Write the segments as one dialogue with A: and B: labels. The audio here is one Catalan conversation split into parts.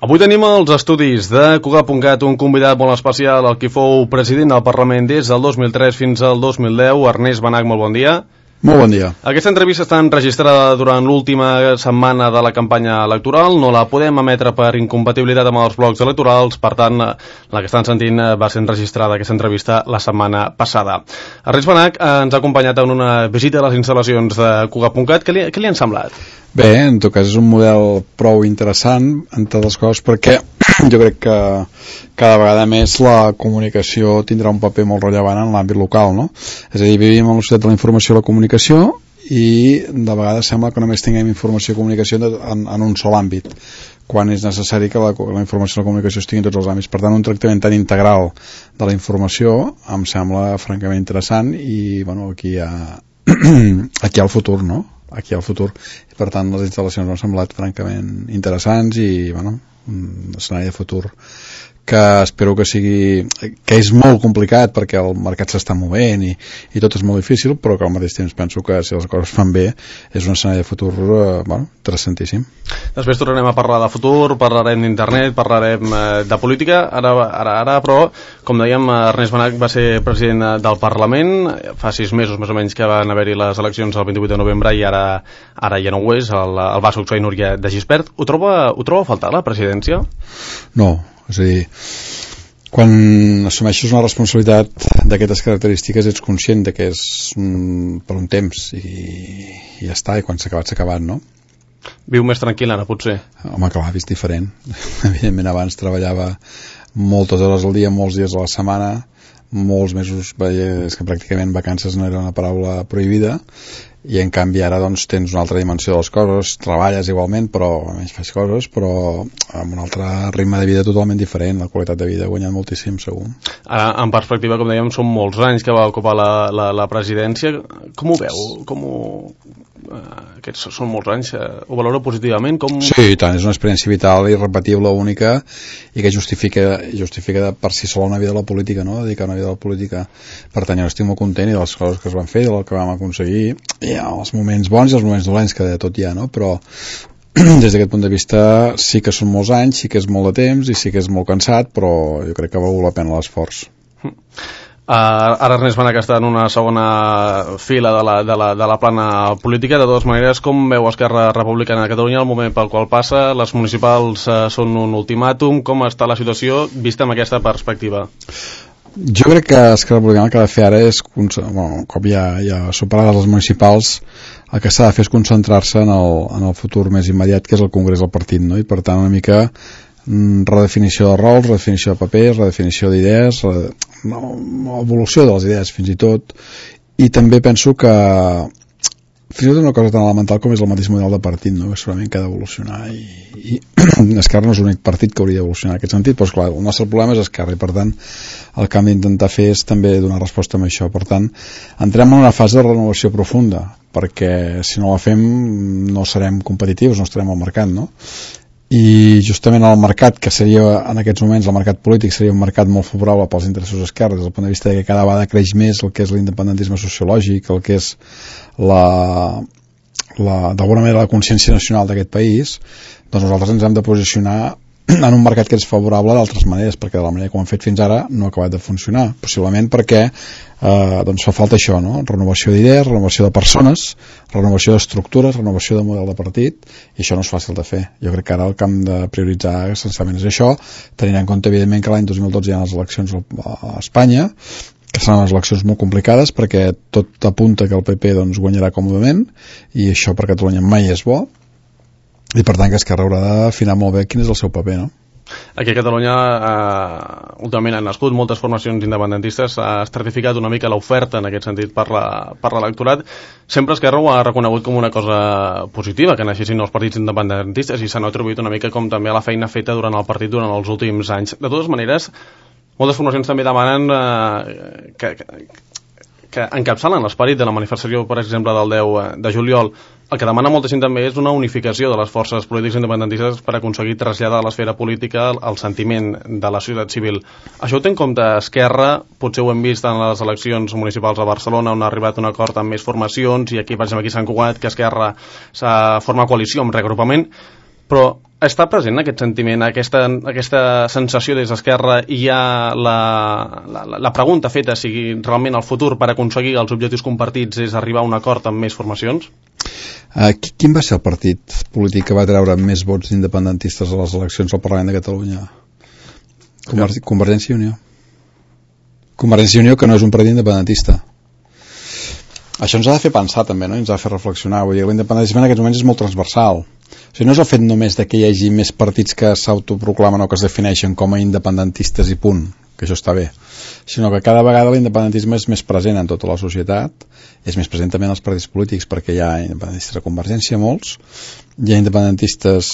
A: Avui tenim els estudis de Cugat.cat un convidat molt especial, el que fou president del Parlament des del 2003 fins al 2010, Ernest Benach, molt bon dia.
B: Molt bon dia.
A: Aquesta entrevista està enregistrada durant l'última setmana de la campanya electoral, no la podem emetre per incompatibilitat amb els blocs electorals, per tant, la que estan sentint va ser enregistrada aquesta entrevista la setmana passada. Ernest Benach ens ha acompanyat en una visita a les instal·lacions de Cugat.cat. Què li han semblat?
B: Bé, en tot cas és un model prou interessant, entre altres coses, perquè jo crec que cada vegada més la comunicació tindrà un paper molt rellevant en l'àmbit local, no? És a dir, vivim en la societat de la informació i la comunicació i de vegades sembla que només tinguem informació i comunicació en un sol àmbit, quan és necessari que la informació i la comunicació estiguin en tots els àmbits. Per tant, un tractament tan integral de la informació em sembla francament interessant i, bueno, aquí hi ha el futur, no? Aquí al futur, i per tant les instal·lacions m'han semblat francament interessants i, bueno, un escenari de futur que espero que sigui, que és molt complicat perquè el mercat s'està movent i tot és molt difícil, però que al mateix temps penso que si les coses fan bé és un escenari de futur bueno, interessantíssim.
A: Després tornarem a parlar de futur, parlarem d'internet, parlarem de política. Ara, però, com dèiem, Ernest Benach va ser president del Parlament fa 6 mesos més o menys que van haver-hi les eleccions el 28 de novembre i ara ja no ho és, el va succeir Núria de Gispert. Ho troba a faltar la presidència?
B: No, és a dir, quan assumeixes una responsabilitat d'aquestes característiques ets conscient de que és per un temps i ja està, i quan s'ha acabat s'ha acabat, no?
A: Viu més tranquil ara, potser?
B: Home, clar, vist diferent. Evidentment abans treballava moltes hores al dia, molts dies a la setmana, molts mesos, és que pràcticament vacances no era una paraula prohibida, i en canvi ara doncs tens una altra dimensió de les coses, treballes igualment, però menys fas coses, però amb un altre ritme de vida totalment diferent, la qualitat de vida ha guanyat moltíssim, segur.
A: Ara, en perspectiva, com dèiem, són molts anys que va ocupar la presidència. Com ho veu? Aquests són molts anys. Ho valora positivament?
B: Sí, tant, és una experiència vital, irrepetible, única, i que justifica per si sola una vida a la política, no? Dedicar una vida a la política. Per tant, jo estic molt content i de les coses que es van fer, del que vam aconseguir, hi ha els moments bons i els moments dolents, que de tot hi ha, no? Però des d'aquest punt de vista sí que són molts anys, sí que és molt de temps i sí que és molt cansat, però jo crec que val la pena l'esforç.
A: Ara Ernest Benach està en una segona fila de la plana política. De totes maneres, com veu Esquerra Republicana de Catalunya el moment pel qual passa? Les municipals són un ultimàtum. Com està la situació vista amb aquesta perspectiva?
B: Jo crec que Esquerra Republicana el que ha de fer ara és, un cop ja superades les municipals, el que s'ha de fer és concentrar-se en el futur més immediat, que és el Congrés del partit, no? I per tant una mica redefinició de rols, redefinició de papers, redefinició d'idees, evolució de les idees fins i tot, i també penso que fins i tot una cosa tan elemental com és el mateix model de partit, no? Que segurament que ha d'evolucionar i Esquerra no és l'únic partit que hauria d'evolucionar en aquest sentit, però esclar, el nostre problema és Esquerra i per tant el que hem d'intentar fer és també donar resposta a això. Per tant, entrem en una fase de renovació profunda, perquè si no la fem no serem competitius, no estarem al mercat, no? I justament el mercat, que seria en aquests moments el mercat polític, seria un mercat molt favorable pels interessos d'esquerra, des del punt de vista que cada vegada creix més el que és l'independentisme sociològic, el que és d'alguna manera la consciència nacional d'aquest país, doncs nosaltres ens hem de posicionar en un mercat que és favorable d'altres maneres, perquè de la manera que ho hem fet fins ara no ha acabat de funcionar, possiblement perquè doncs fa falta això, no? Renovació d'idees, renovació de persones, renovació d'estructures, renovació de model de partit, i això no és fàcil de fer. Jo crec que ara el que hem de prioritzar essencialment és això, tenint en compte evidentment que l'any 2012 hi ha les eleccions a Espanya, que seran unes eleccions molt complicades perquè tot apunta que el PP doncs, guanyarà còmodament, i això per Catalunya mai és bo, i per tant que Esquerra haurà d'afinar molt bé quin és el seu paper, no?
A: Aquí a Catalunya últimament han nascut moltes formacions independentistes, ha estratificat una mica l'oferta en aquest sentit per l'electorat. Sempre Esquerra ho ha reconegut com una cosa positiva que naixessin els partits independentistes i s'han atribuït una mica com també a la feina feta durant el partit durant els últims anys. De totes maneres, moltes formacions també demanen que encapçalen l'esperit de la manifestació, per exemple, del 10 de juliol. El que demana molta gent també és una unificació de les forces polítiques independentistes per aconseguir traslladar a l'esfera política el sentiment de la societat civil. Això ho té en compte Esquerra, potser ho hem vist en les eleccions municipals a Barcelona, on ha arribat un acord amb més formacions, i aquí, per exemple, aquí a Sant Cugat, que Esquerra forma coalició amb reagrupament, però Està present aquest sentiment, aquesta sensació des d'Esquerra, i hi ha la pregunta feta, si realment el futur per aconseguir els objectius compartits és arribar a un acord amb més formacions?
B: Quin va ser el partit polític que va treure més vots independentistes a les eleccions al Parlament de Catalunya? Convergència i Unió. Convergència i Unió, que no és un partit independentista. Això ens ha de fer pensar també, no? Ens ha de fer reflexionar. Vull dir, l'independentisme en aquests moments és molt transversal. O sigui, no és el fet només de que hi hagi més partits que s'autoproclamen o que es defineixen com a independentistes i punt, que això està bé, sinó que cada vegada l'independentisme és més present en tota la societat, és més present també en els partits polítics, perquè hi ha independentistes a Convergència, molts, hi ha independentistes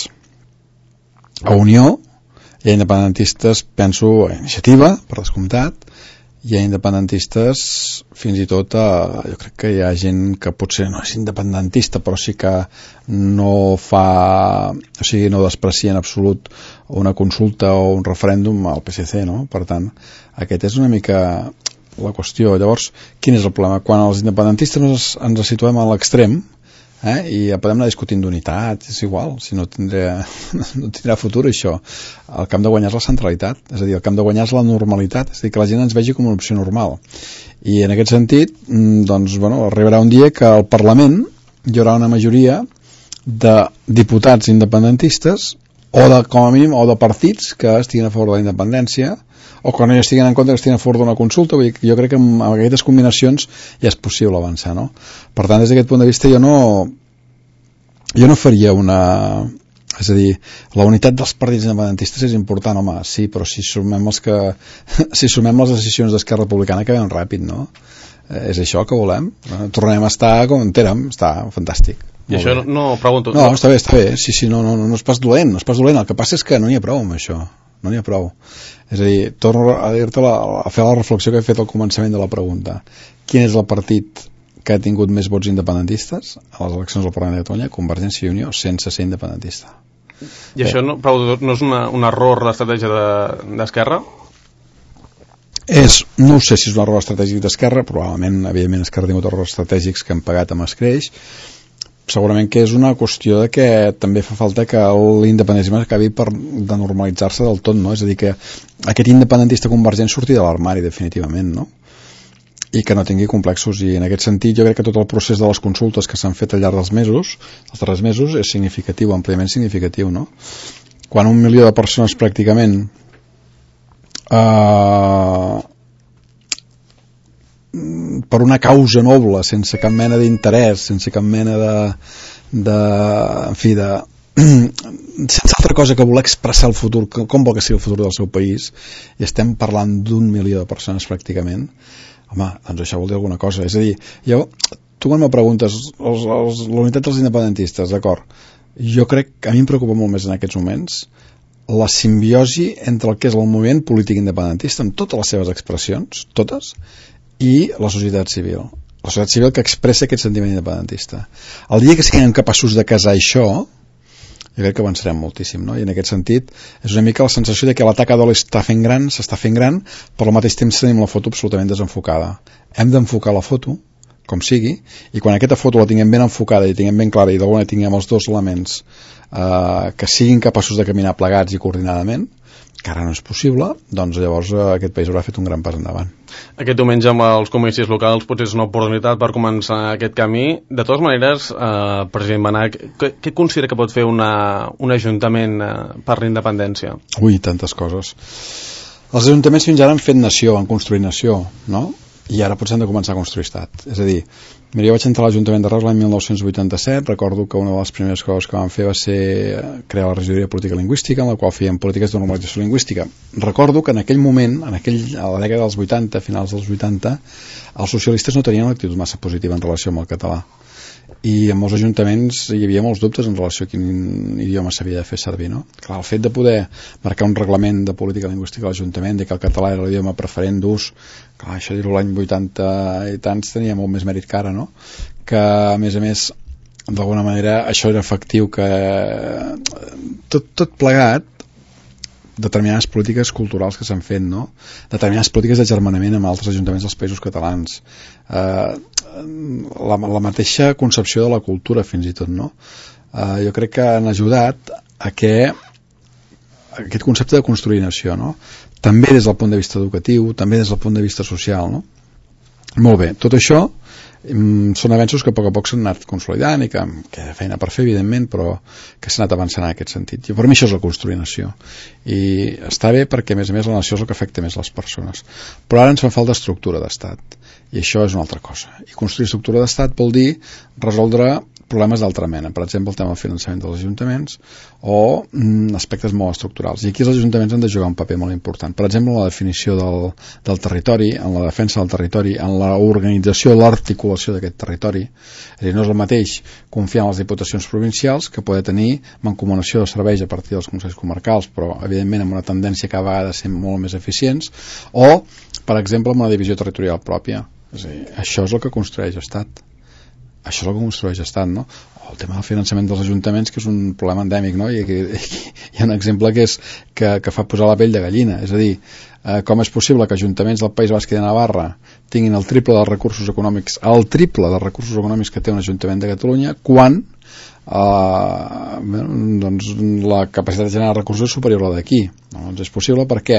B: a Unió, hi ha independentistes, penso, a Iniciativa, per descomptat, hi ha independentistes, fins i tot jo crec que hi ha gent que potser no és independentista, però sí que no fa, o sigui, no desprecia en absolut una consulta o un referèndum al PSC, no? Per tant, aquest és una mica la qüestió. Llavors, quin és el problema? Quan els independentistes ens situem a l'extrem, i ja podem anar discutint d'unitat, és igual, si no tindrà futur això. El que hem de guanyar és la centralitat, és a dir, el que hem de guanyar és la normalitat, és a dir, que la gent ens vegi com una opció normal. I en aquest sentit, doncs, bueno, arribarà un dia que al Parlament hi haurà una majoria de diputats independentistes o de, com a mínim, o de partits que estiguin a favor de la independència, o que no hi estiguin en compte, que estiguin a favor d'una consulta. Vull dir que jo crec que amb aquestes combinacions ja és possible avançar, no? Per tant, des d'aquest punt de vista jo no faria una... És a dir, la unitat dels partits independentistes és important, home, sí, però si sumem les decisions d'Esquerra Republicana que veiem ràpid, no? És això que volem? Tornem a estar com érem, està fantàstic.
A: I això no pregunto...
B: No, està bé, sí, no és pas dolent, el que passa és que no n'hi ha prou amb això. No n'hi ha prou. És a dir, torno a dir-te a fer la reflexió que he fet al començament de la pregunta. Quin és el partit que ha tingut més vots independentistes a les eleccions del Parlament de Catalunya? Convergència i Unió, sense ser independentista.
A: I això no és un error d'estratègia d'Esquerra?
B: No sé si és un error estratègic d'Esquerra, probablement, evidentment, Esquerra ha tingut errors estratègics que han pagat amb escreix. Segurament que és una qüestió de que també fa falta que l'independentisme acabi de normalitzar-se del tot, no? És a dir, que aquest independentista convergent surti de l'armari definitivament, no? I que no tingui complexos, i en aquest sentit jo crec que tot el procés de les consultes que s'han fet al llarg dels darrers mesos, és significatiu, àmpliament significatiu, no? Quan 1 milió de persones pràcticament per una causa noble, sense cap mena d'interès, sense cap mena sense altra cosa que voler expressar el futur, com vol que sigui el futur del seu país, i estem parlant d'1 milió de persones pràcticament, home, doncs això vol dir alguna cosa. És a dir, tu quan me preguntes la unitat dels independentistes, d'acord, jo crec que a mi em preocupa molt més en aquests moments la simbiosi entre el que és el moviment polític independentista amb totes les seves expressions, totes, i la societat civil. La societat civil que expressa aquest sentiment independentista. El dia que siguem capaços de casar això, jo crec que avançarem moltíssim, no? I en aquest sentit és una mica la sensació de que l'atac a Dole s'està fent gran, però al mateix temps tenim la foto absolutament desenfocada. Hem d'enfocar la foto, com sigui, i quan aquesta foto la tinguem ben enfocada i tinguem ben clara i d'alguna tinguem els dos elements que siguin capaços de caminar plegats i coordinadament, que ara no és possible, doncs llavors aquest país haurà fet un gran pas endavant.
A: Aquest diumenge amb els comicis locals potser és una oportunitat per començar aquest camí. De totes maneres, president Benach, què considera que pot fer un ajuntament per la independència?
B: Ui, tantes coses. Els ajuntaments fins ara han fet nació, han construït nació, no? I ara potser hem de començar a construir estat. És a dir, mira, jo vaig entrar a l'Ajuntament de Reus l'any 1987, recordo que una de les primeres coses que vam fer va ser crear la regidoria de política lingüística, en la qual fèiem polítiques de normalització lingüística. Recordo que en aquell moment, a la dècada dels 80, finals dels 80, els socialistes no tenien una actitud massa positiva en relació amb el català. I en molts ajuntaments hi havia molts dubtes en relació a quin idioma s'havia de fer servir, no? Clar, el fet de poder marcar un reglament de política lingüística a l'Ajuntament, de que el català era l'idioma preferent d'ús, clar, això dir-ho l'any 80 i tants tenia molt més mèrit que ara, no? Que, a més, d'alguna manera això era efectiu, que tot plegat, determinades polítiques culturals que s'han fet, no? Determinades polítiques d'agermanament amb altres ajuntaments dels països catalans, la mateixa concepció de la cultura fins i tot, no? Jo crec que han ajudat aquest concepte de construir nació, no? També des del punt de vista educatiu, també des del punt de vista social, no? Molt bé, tot això són avenços que a poc s'han anat consolidant i que hi ha feina per fer, evidentment, però que s'ha anat avançant en aquest sentit. Per mi això és la construir nació, i està bé perquè a més la nació és el que afecta més les persones, però ara ens fa falta estructura d'estat, i això és una altra cosa. I construir estructura d'estat vol dir resoldre problemes d'altra mena, per exemple el tema del finançament dels ajuntaments o aspectes molt estructurals, i aquí els ajuntaments han de jugar un paper molt important, per exemple en la definició del territori, en la defensa del territori, en l'organització, l'articulació d'aquest territori. És a dir, no és el mateix confiar en les diputacions provincials que poder tenir mancomunació de serveis a partir dels consells comarcals, però evidentment amb una tendència cada vegada a ser molt més eficients, o per exemple amb una divisió territorial pròpia. És a dir, això és el que construeix Estat. Això és el que construeix Estat, no? O el tema del finançament dels ajuntaments, que és un problema endèmic, no? I aquí hi ha un exemple que fa posar la pell de gallina. És a dir, com és possible que ajuntaments del País Basc i de Navarra tinguin el triple dels recursos econòmics, que té un ajuntament de Catalunya, quan doncs la capacitat de generar recursos és superior a la d'aquí. Doncs és possible perquè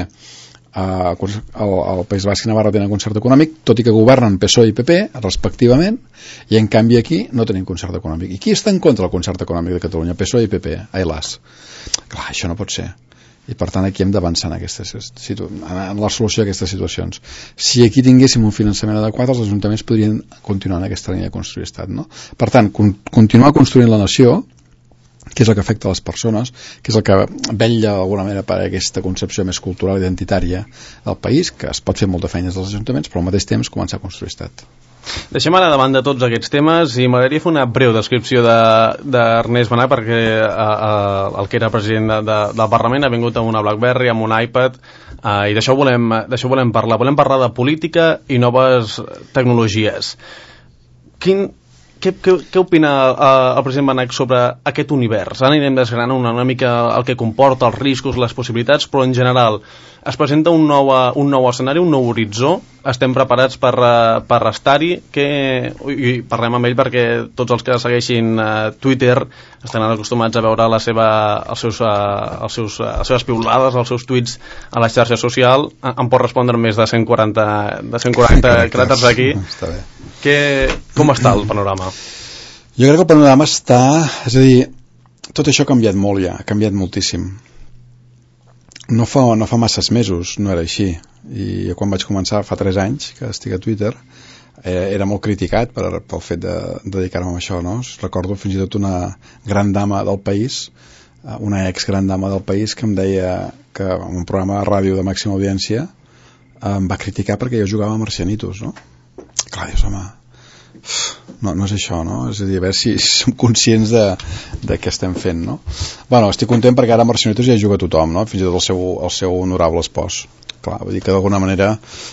B: el País Basc i Navarra tenen concert econòmic, tot i que governen PSOE i PP respectivament, i en canvi aquí no tenim concert econòmic. I qui està en contra del concert econòmic de Catalunya? PSOE i PP, ai-las. Clar, això no pot ser, i per tant aquí hem d'avançar en la solució d'aquestes situacions. Si aquí tinguéssim un finançament adequat, els ajuntaments podrien continuar en aquesta línia de construir Estat, no? Per tant, continuar construint la nació, que és el que afecta les persones, que és el que vetlla d'alguna manera per aquesta concepció més cultural i identitària del país, que es pot fer molta feina dels ajuntaments, però al mateix temps començar a construir Estat.
A: Deixem ara davant de tots aquests temes i m'agradaria fer una breu descripció d'Ernest Benach, perquè el que era president del Parlament ha vingut amb una BlackBerry, amb un iPad, i d'això volem parlar. Volem parlar de política i noves tecnologies. Què opina el president Benach sobre aquest univers? Ara anirem desgranant una mica el que comporta, els riscos, les possibilitats, però en general es presenta un nou escenari, un nou horitzó. Estem preparats per estar-hi, i parlem amb ell perquè tots els que segueixin Twitter estan acostumats a veure les seves piulades, els seus tuits a la xarxa social. Em pot respondre més de 140 caràcters aquí.
B: Està bé.
A: Com està el panorama?
B: Jo crec que el panorama està... És a dir, tot això ha canviat molt ja, ha canviat moltíssim. No fa masses mesos no era així, i quan vaig començar fa 3 anys que estic a Twitter era molt criticat pel fet de dedicar-me a això, no? Recordo fins i tot una gran dama del país, una ex gran dama del país, que em deia que en un programa de ràdio de màxima audiència em va criticar perquè jo jugava a Marcianitos, no? Clar, dius, home, no és això, no? És a dir, a veure si som conscients de què estem fent, no? Bueno, estic content perquè ara a Marcianitos ja hi juga tothom, no? Fins i tot el seu honorable espòs. Clar, vull dir que d'alguna manera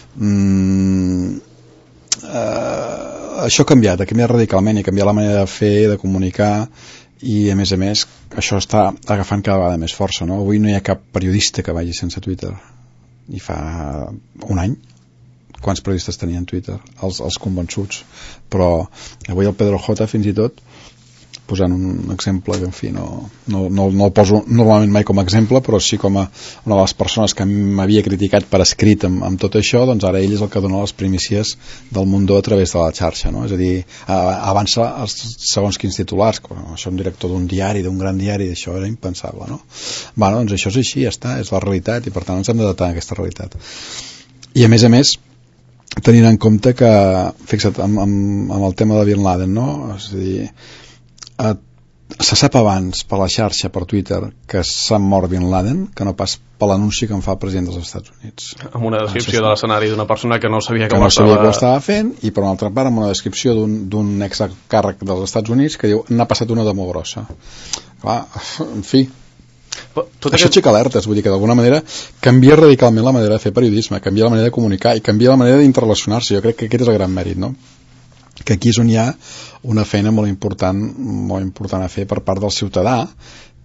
B: això ha canviat radicalment, i ha canviat la manera de fer, de comunicar, i a més això està agafant cada vegada més força, no? Avui no hi ha cap periodista que vagi sense Twitter, i fa un any quants periodistes tenien Twitter, els convençuts, però avui el Pedro J fins i tot, posant un exemple que en fi no el poso normalment mai com a exemple, però sí com a una de les persones que m'havia criticat per escrit amb tot això, doncs ara ell és el que dona les primícies del Mundo a través de la xarxa, no? És a dir, avança segons quins titulars, això un director d'un diari, d'un gran diari, això era impensable, no? Bueno, doncs això és així, ja està, és la realitat, i per tant ens hem d'adaptar a aquesta realitat. I a més tenint en compte que, fixa't, amb el tema de Bin Laden, no? És a dir, se sap abans per la xarxa, per Twitter, que s'ha mort Bin Laden, que no pas per l'anunci que en fa el president dels Estats Units.
A: Amb una descripció de l'escenari d'una persona que no sabia
B: que ho estava fent, i per una altra part amb una descripció d'un excàrrec dels Estats Units que diu, n'ha passat una de molt grossa. Clar, en fi, això aixeca alertes, vull dir que d'alguna manera canvia radicalment la manera de fer periodisme, canvia la manera de comunicar i canvia la manera d'interrelacionar-se. Jo crec que aquest és el gran mèrit, no? Que aquí és on hi ha una feina molt important a fer per part del ciutadà,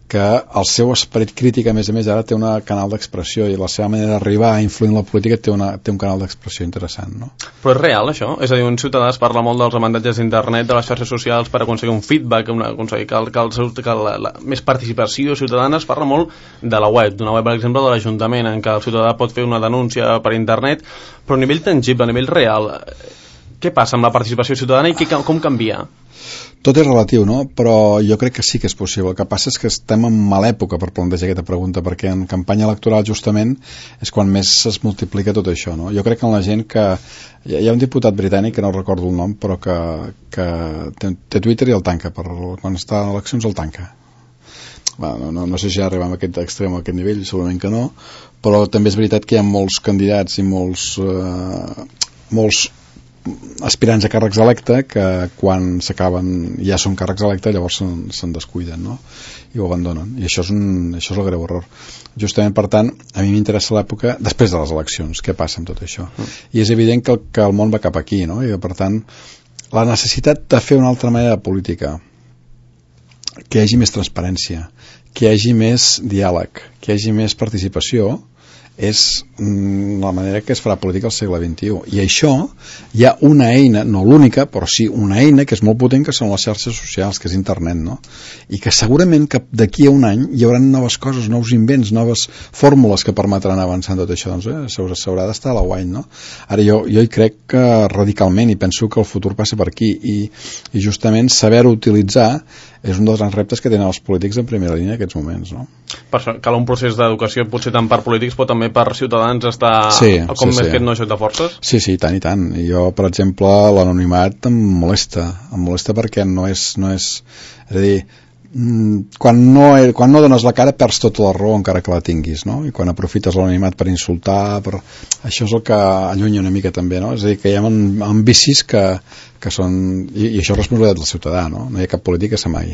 B: que el seu esperit crític, a més ara té un canal d'expressió, i la seva manera d'arribar a influir en la política té un canal d'expressió interessant, no?
A: Però és real, això? És a dir, un ciutadà es parla molt dels avantatges d'internet, de les xarxes socials, per aconseguir un feedback, aconseguir que la més participació ciutadana. Es parla molt de la web, d'una web, per exemple, de l'Ajuntament, en què el ciutadà pot fer una denúncia per internet, però a nivell tangible, a nivell real, què passa amb la participació ciutadana i com canvia?
B: Tot és relatiu, no? Però jo crec que sí que és possible. El que passa és que estem en mala època per plantejar aquesta pregunta, perquè en campanya electoral justament és quan més es multiplica tot això, no? Jo crec que en la gent que... Hi ha un diputat britànic, que no recordo el nom, però que té Twitter i el tanca. Quan està a eleccions el tanca. No sé si ja arribem a aquest extrem, a aquest nivell, segurament que no, però també és veritat que hi ha molts candidats i molts aspirants a càrrecs electes que quan s'acaben ja són càrrecs electes, llavors se'n descuiden, no? I ho abandonen, i això és el greu error. Justament, per tant, a mi m'interessa l'època després de les eleccions, què passa amb tot això, i és evident que el món va cap aquí, no? I per tant, la necessitat de fer una altra manera de política, que hi hagi més transparència, que hi hagi més diàleg, que hi hagi més participació, és la manera que es farà política al segle XXI. I això hi ha una eina, no l'única, però sí una eina que és molt potent, que són les xarxes socials, que és internet, no? I que segurament que d'aquí a un any hi haurà noves coses, nous invents, noves fórmules que permetran avançar en tot això. Doncs s'haurà d'estar a la guany, no? Ara jo hi crec que radicalment, i penso que el futur passa per aquí, i justament saber-ho utilitzar és un dels grans reptes que tenen els polítics en primera línia en aquests moments, no?
A: Per això cal un procés d'educació, potser tant per polítics, però també per ciutadans estar més que no joc de forces? Sí,
B: i tant. Jo, per exemple, l'anonimat em molesta perquè no és a dir, quan no dones la cara perds tota la raó encara que la tinguis, no? I quan aprofites l'anonimat per insultar, això és el que allunya una mica també, no? És a dir, que hi ha vicis que són, i això és responsabilitat del ciutadà, no? No hi ha cap polític que s'amagui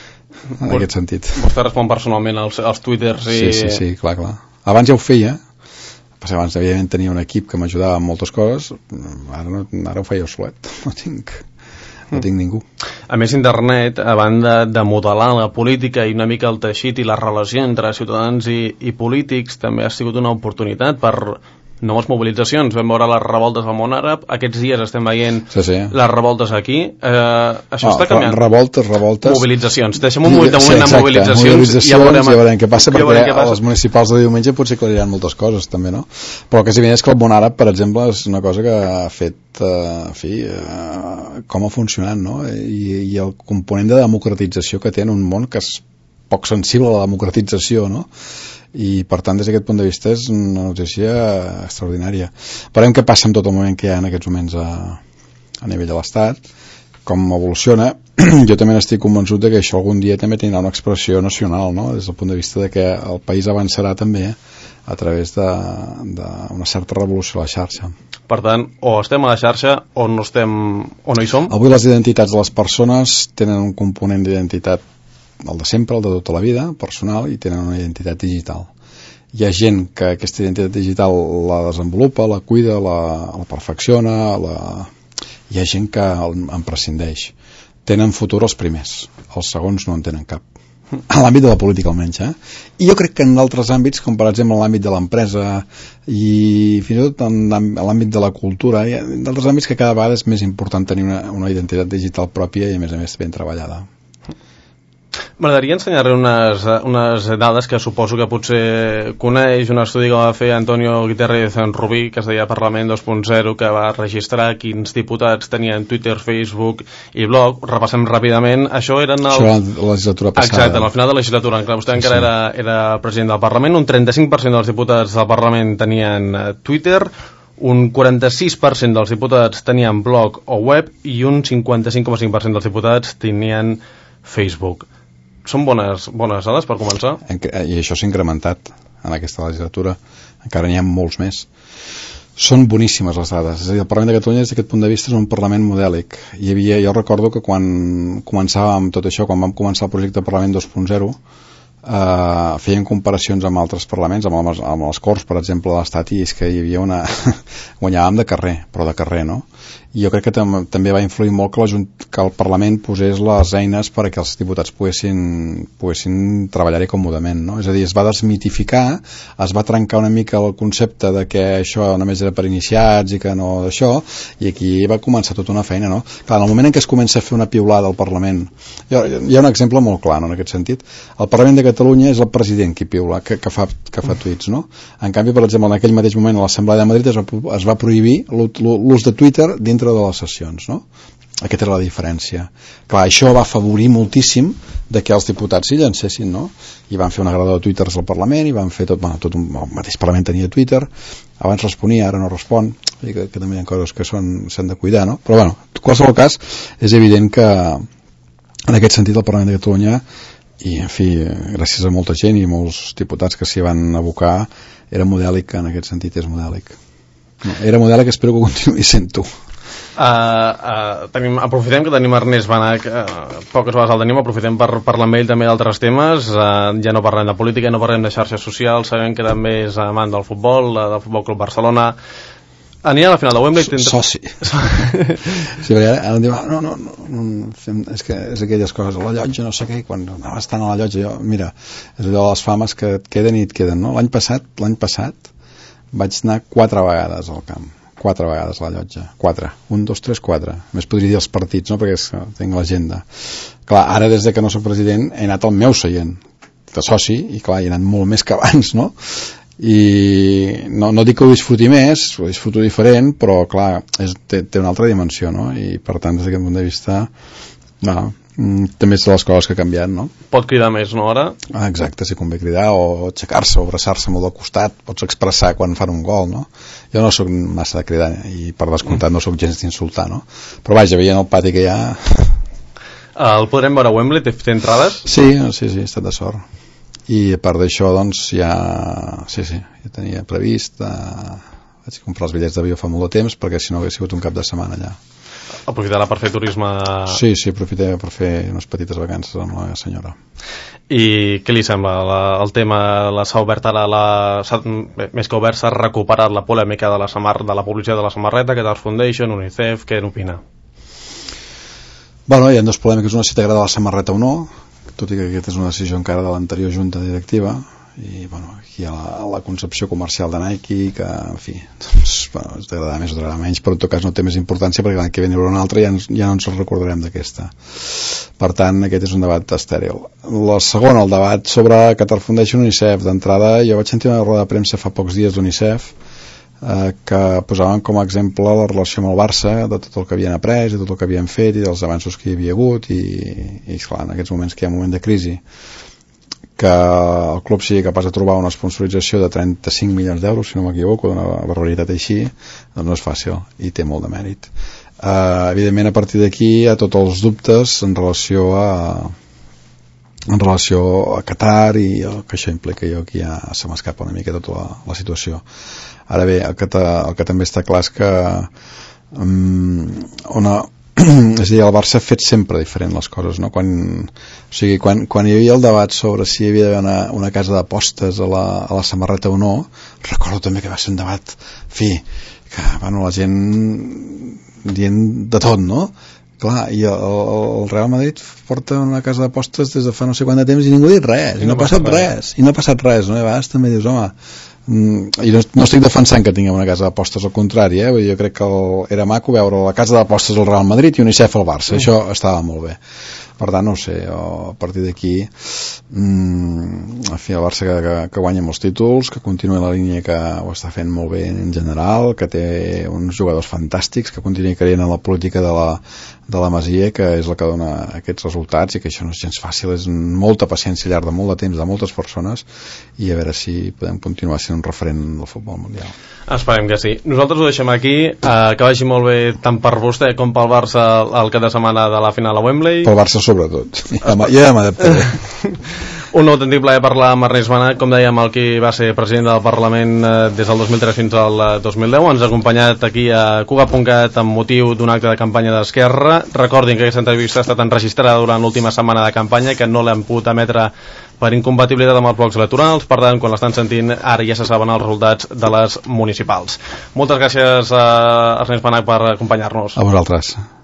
B: en aquest sentit.
A: Vostè respon personalment als twitters i...
B: Sí, clar. Abans ja ho feia, abans evidentment tenia un equip que m'ajudava en moltes coses, ara ho feia solet, no tinc ningú.
A: A més, internet, a banda de modelar la política i una mica el teixit i la relació entre ciutadans i polítics, també ha sigut una oportunitat per noves mobilitzacions. Vam veure les revoltes al món àrab, aquests dies estem veient les revoltes aquí. Això està canviant.
B: Revoltes.
A: Mobilitzacions. Deixem un moment amb mobilitzacions i ja
B: veurem què passa, perquè a les municipals de diumenge potser clariran moltes coses també, no? Però el que és evident és que el món àrab, per exemple, és una cosa que ha fet com ha funcionat, no? I el component de democratització que té en un món que és poc sensible a la democratització, no? I per tant des d'aquest punt de vista és una notícia extraordinària. Veurem què passa amb tot el moment que hi ha en aquests moments a nivell de l'Estat, com evoluciona. Jo també estic convençut que això algun dia també tindrà una expressió nacional, no? Des del punt de vista de que el país avançarà també a través d'una certa revolució a la xarxa.
A: Per tant, o estem a la xarxa o no hi som.
B: Avui les identitats de les persones tenen un component d'identitat, el de sempre, el de tota la vida, personal, i tenen una identitat digital. Hi ha gent que aquesta identitat digital la desenvolupa, la cuida, la perfecciona, hi ha gent que en prescindeix. Tenen futur els primers, els segons no en tenen cap. En l'àmbit de la política almenys, I jo crec que en altres àmbits, com per exemple en l'àmbit de l'empresa i fins i tot en l'àmbit de la cultura, hi ha d'altres àmbits que cada vegada és més important tenir una identitat digital pròpia i a més ben treballada.
A: M'agradaria ensenyar-li unes dades que suposo que potser coneix, un estudi que va fer Antonio Guterres en Rubí, que es deia Parlament 2.0, que va registrar quins diputats tenien Twitter, Facebook i blog. Repassem ràpidament. Això era
B: la legislatura passada.
A: Exacte, al final de la legislatura. Vostè encara era president del Parlament. Un 35% dels diputats del Parlament tenien Twitter, un 46% dels diputats tenien blog o web i un 55,5% dels diputats tenien Facebook. Són bones dades per començar?
B: I això s'ha incrementat en aquesta legislatura. Encara n'hi ha molts més. Són boníssimes les dades. És a dir, el Parlament de Catalunya, des d'aquest punt de vista, és un Parlament modèlic. Jo recordo que quan començàvem tot això, quan vam començar el projecte Parlament 2.0, feien comparacions amb altres parlaments, amb les Corts, per exemple, de l'Estat, i és que hi havia guanyàvem de carrer, però de carrer, no? I jo crec que també va influir molt que el Parlament posés les eines perquè els diputats poguessin treballar-hi còmodament, no? És a dir, es va desmitificar, es va trencar una mica el concepte de que això només era per iniciats i que no d'això, i aquí va començar tota una feina, no? Clar, en el moment en què es comença a fer una piulada al Parlament, hi ha un exemple molt clar, no, en aquest sentit. El Parlament de Catalunya és el president qui piula, que fa tuits, no? En canvi, per exemple, en aquell mateix moment a l'Assemblea de Madrid es va prohibir l'ús de Twitter dintre de les sessions, no? Aquesta era la diferència. Clar, això va afavorir moltíssim de que els diputats s'hi llancessin, no? I van fer una grada de twitters al Parlament i van fer el mateix Parlament tenia Twitter, abans responia, ara no respon, i que també hi ha coses que s'han de cuidar, no? Però bueno, en qualsevol cas és evident que en aquest sentit el Parlament de Catalunya, i en fi, gràcies a molta gent i molts diputats que s'hi van abocar, era modèlic, en aquest sentit és modèlic. Era modèlic, espero que continuï sent-ho.
A: Aprofitem que tenim Ernest Benach, poques vegades el tenim, aprofitem per parlar amb ell també d'altres temes. Ja no parlem de política, no parlem de xarxes socials, sabem que també és amant del futbol, del Futbol Club Barcelona. Anirà a la final de Wembley?
B: Soci. Sí, perquè ara em diu, no, és que és aquelles coses, a la llotja, no sé què, quan anaves tant a la llotja, mira, és allò de les fames que et queden i et queden, no? L'any passat vaig anar 4 vegades al camp. 4 vegades a la llotja, 4, 1, 2, 3, 4, més podria dir els partits, no? Perquè tinc l'agenda. Clar, ara des de que no soc president he anat al meu seient de soci, i clar, he anat molt més que abans, no? I no dic que ho disfruti més, ho disfruto diferent, però clar, té una altra dimensió, no? I per tant, des d'aquest punt de vista, també és de les coses que ha canviat, no?
A: Pot cridar més, no, ara?
B: Exacte, si convé cridar, o aixecar-se, o abraçar-se molt al costat, pots expressar quan fan un gol, no? Jo no sóc massa de cridar, i per descomptat no sóc gens d'insultar, no? Però vaja, veient el pati que hi ha...
A: El podrem veure a Wembley? Té entrades?
B: Sí, he estat de sort. I a part d'això, doncs, ja tenia previst, vaig comprar els bitllets d'avió fa molt de temps, perquè si no hagués sigut un cap de setmana allà.
A: Aprofitarà per fer turisme...
B: Sí, aprofitaré per fer unes petites vacances amb la senyora.
A: I què li sembla? El tema s'ha obert ara, més que obert, s'ha recuperat la polèmica de la publicitat de la samarreta, Qatar Foundation, UNICEF, què n'opina?
B: Bueno, hi ha 2 polèmiques, una si t'agrada la samarreta o no, tot i que aquesta és una decisió encara de l'anterior junta directiva, i bueno, aquí hi ha la concepció comercial de Nike, que en fi, doncs, bueno, es t'agrada més o t'agrada menys, però en tot cas no té més importància perquè l'any que ve n'hi haurà una altra i ja no ens recordarem d'aquesta. Per tant, aquest és un debat estèril. La segona, el debat sobre Qatar Foundation UNICEF. D'entrada, jo vaig sentir una roda de premsa fa pocs dies d'UNICEF que posaven com a exemple la relació amb el Barça, de tot el que havien après, de tot el que havien fet i dels avanços que hi havia hagut, i clar, en aquests moments que hi ha un moment de crisi, que el club sigui capaç de trobar una sponsorització de 35 milions d'euros, si no m'equivoco, d'una barbaritat així, doncs no és fàcil i té molt de mèrit. Evidentment, a partir d'aquí hi ha tots els dubtes en relació a Qatar i el que això implica. Jo aquí ja se m'escapa una mica tota la situació. Ara bé, el que també està clar és que és a dir, el Barça ha fet sempre diferent les coses, no? Quan hi havia el debat sobre si hi havia d'haver una casa d'apostes a la samarreta o no, recordo també que va ser un debat, en fi, que bueno, la gent dient de tot, no? Clar, i el Real Madrid porta una casa d'apostes des de fa no sé quant de temps i ningú ha dit res, i no ha passat res, no? I a vegades també dius, home, i no estic defensant que tinguem una casa d'apostes, al contrari, jo crec que era maco veure la casa d'apostes al Real Madrid i UNICEF al Barça, això estava molt bé. Per tant, no ho sé, a partir d'aquí en fi, el Barça que guanya molts títols, que continua la línia que ho està fent molt bé en general, que té uns jugadors fantàstics, que continua creient en la política de la Masia, que és la que dona aquests resultats, i que això no és gens fàcil, és molta paciència al llarg de molt de temps de moltes persones, i a veure si podem continuar sent un referent del futbol mundial.
A: Esperem que sí. Nosaltres ho deixem aquí, que vagi molt bé tant per vostè com pel Barça el cap de setmana de la final a Wembley.
B: Pel Barça sobretot, ja m'adaptaré.
A: Un autèntic plaer parlar amb Ernest Benach, com dèiem, el qui va ser president del Parlament des del 2003 fins al 2010. Ens ha acompanyat aquí a Cugat.cat amb motiu d'un acte de campanya d'Esquerra. Recordin que aquesta entrevista ha estat enregistrada durant l'última setmana de campanya, que no l'hem pogut emetre per incompatibilitat amb els blocs electorals. Per tant, quan l'estan sentint, ara ja se saben els resultats de les municipals. Moltes gràcies a Ernest Benach per acompanyar-nos.
B: A vosaltres.